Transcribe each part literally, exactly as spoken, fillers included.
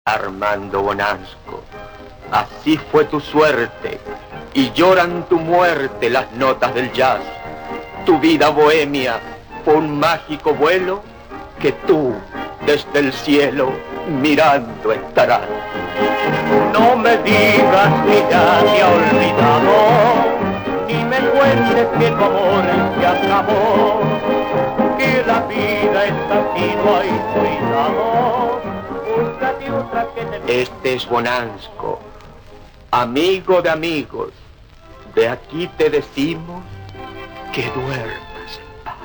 Armando Bonasco, así fue tu suerte, y lloran tu muerte las notas del jazz. Tu vida bohemia fue un mágico vuelo que tú, desde el cielo, mirando estarás. No me digas que ya te ha olvidado, ni me cuentes que tu amor se acabó, que la vida está aquí, no hay cuidado. Búscate otra que te... Este es Bonasco, amigo de amigos. De aquí te decimos que duermas en paz.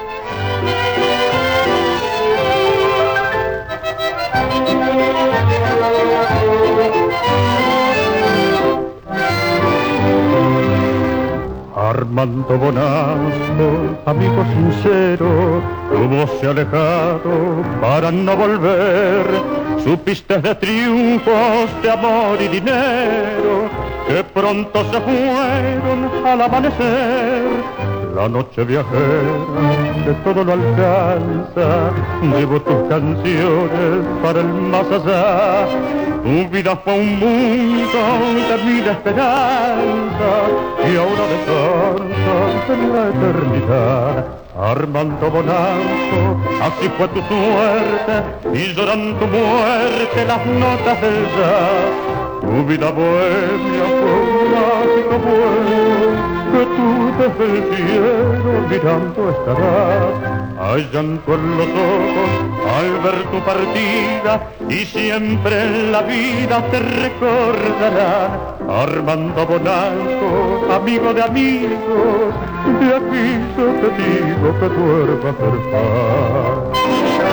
Armando Bonasco, amigo sincero, tu voz se ha alejado para no volver. Supiste de triunfos, de amor y dinero, que pronto se fueron al amanecer. La noche viajera que todo lo alcanza, llevo tus canciones para el más allá. Tu vida fue un mundo de mil esperanzas y ahora descansa en la eternidad. Armando Bonasco, así fue tu suerte, y lloran tu muerte las notas del jazz. Tu vida bohemia fue un mágico vuelo que tú desde el cielo mirando estarás. Hay llanto en los ojos al ver tu partida, y siempre en la vida te recordarán. Armando Bonasco, amigo de amigos, de aquí yo te digo que duermas en paz.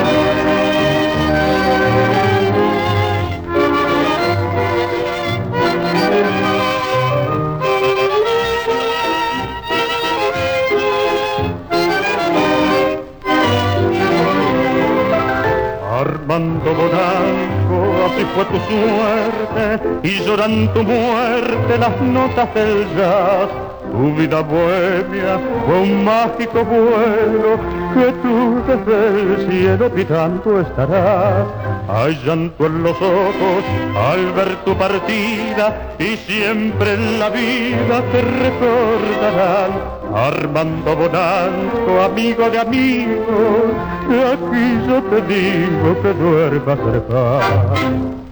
Armando Bonasco, así fue tu suerte, y lloran tu muerte las notas del jazz. Tu vida bohemia fue un mágico vuelo que tú desde el cielo mirando estarás. Hay llanto en los ojos al ver tu partida, y siempre en la vida te recordarán. Armando Bonasco, amigo de amigos, de aquí yo te digo que duermas en paz.